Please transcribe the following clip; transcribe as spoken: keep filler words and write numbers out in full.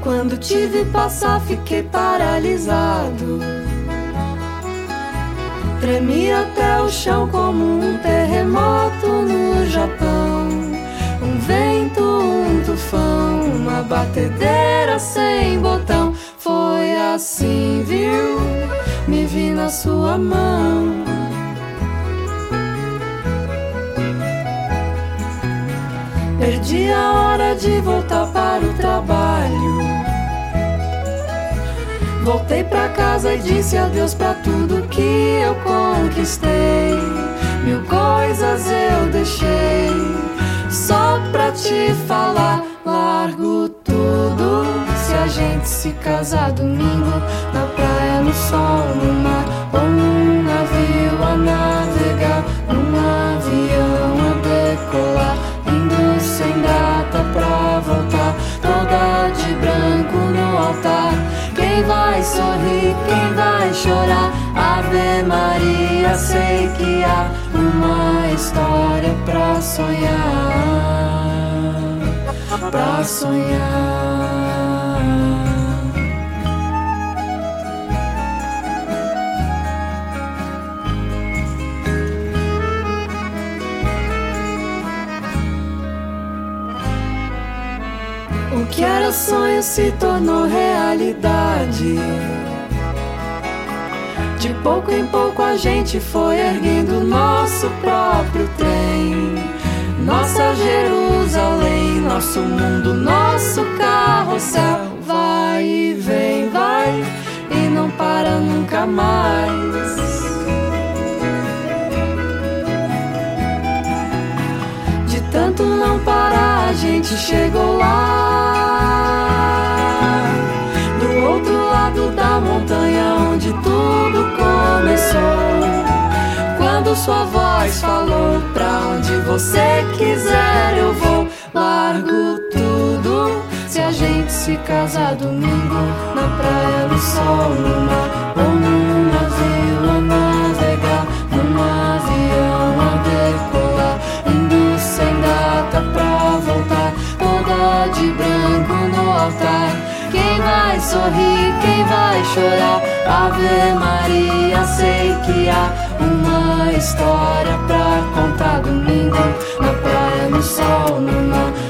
Quando te vi passar fiquei paralisado. Tremi até o chão como um terremoto no Japão. Um vento, um tufão, uma batedeira sem botão. Foi assim, viu? Me vi na sua mão. Perdi a hora de voltar para o trabalho. Voltei pra casa e disse adeus pra tudo que eu conquistei. Mil coisas eu deixei só pra te falar. Largo tudo se a gente se casar domingo, na praia, no sol, no mar, ou num navio a navegar, num avião a decolar, indo sem data pra voltar, toda de branco no altar. Quem vai sorrir, quem vai chorar? Ave Maria, sei que há uma história pra sonhar, pra sonhar. O que era sonho se tornou realidade. De pouco em pouco a gente foi erguendo nosso próprio trem. Nossa Jerusalém, nosso mundo, nosso carrossel. Vai e vem, vai e não para nunca mais. De tanto não parar a gente chegou lá, do outro lado da montanha onde tudo começou. Quando sua voz falou, pra onde você quiser eu vou. Largo tudo se a gente se casar domingo, na praia, no sol, no mar, ou num navio a navegar, num avião a decolar, indo sem data pra voltar, toda de branco no altar. Quem vai sorrir, quem vai chorar? Ave Maria, sei que há uma história pra contar domingo, na praia, no sol, no mar,